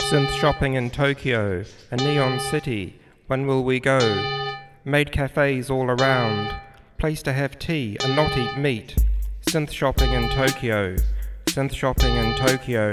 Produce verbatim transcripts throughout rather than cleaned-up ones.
Synth shopping in Tokyo, a neon city. When will we go? Maid cafes all around. Place to have tea and not eat meat. Synth shopping in Tokyo. Synth shopping in Tokyo.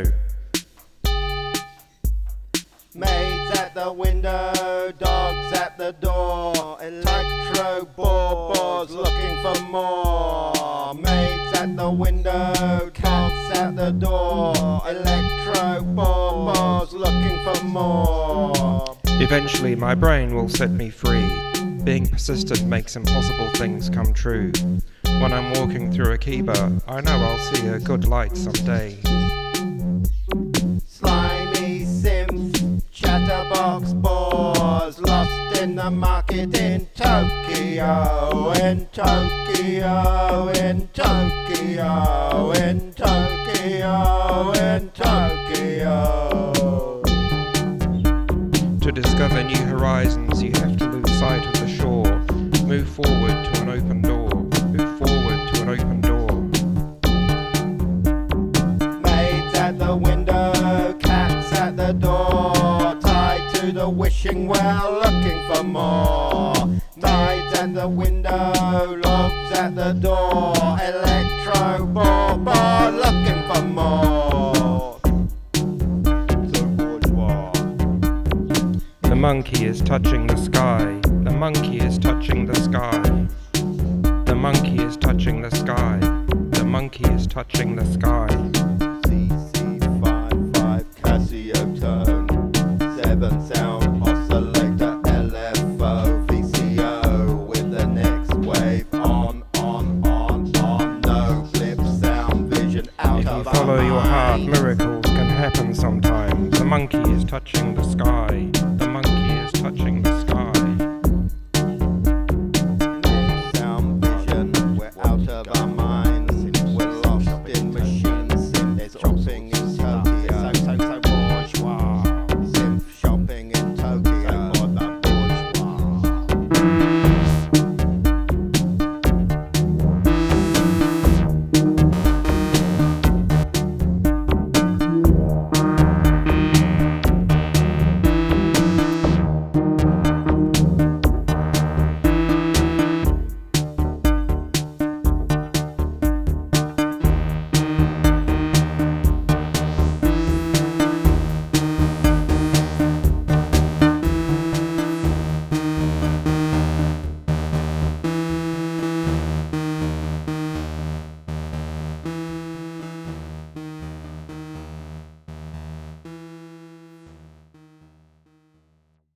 Maids at the window, dogs at the door, electro bores looking for more. Maids at the window, cats at the door, electro bores looking for more. Eventually my brain will set me free. Being persistent makes impossible things come true. When I'm walking through Akiba, I know I'll see a good light someday. Slimy Sims, chatterbox bores, lost in the market in Tokyo, in Tokyo, in Tokyo, in Tokyo, in Tokyo. To discover new horizons, you have to lose sight of the shore. Move forward to an open door. Move forward to an open door. Maids at the window, cats at the door, tied to the wishing well, looking for more. Maids at the window, logs at the door, electro bore, bore, looking for more. The monkey is touching the sky. The monkey is touching the sky. The monkey is touching the sky. The monkey is touching the sky. C C fifty-five Casio tone, seven sound oscillator, L F O V C O with the next wave on, on, on, on. No blip sound vision out If of you follow our your heart, minds. miracles can happen sometimes. The monkey is touching the sky.